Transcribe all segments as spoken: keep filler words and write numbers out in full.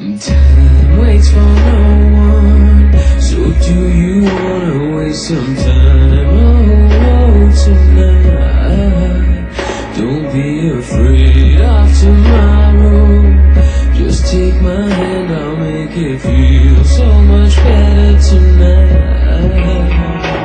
Time waits for no one, so do you wanna waste some time? Oh, tonight, don't be afraid of tomorrow. Just take my hand, I'll make it feel so much better tonight.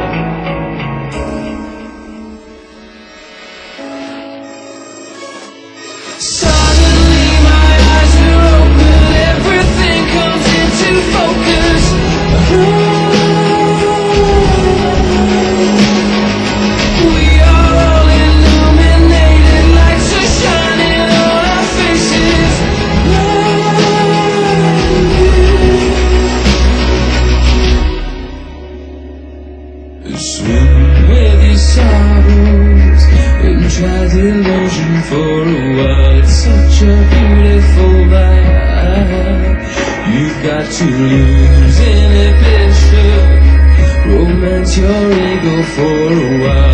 Swim with your sorrows and try delusion for a while. It's such a beautiful vibe. You've got to lose inhibition, romance your ego for a while.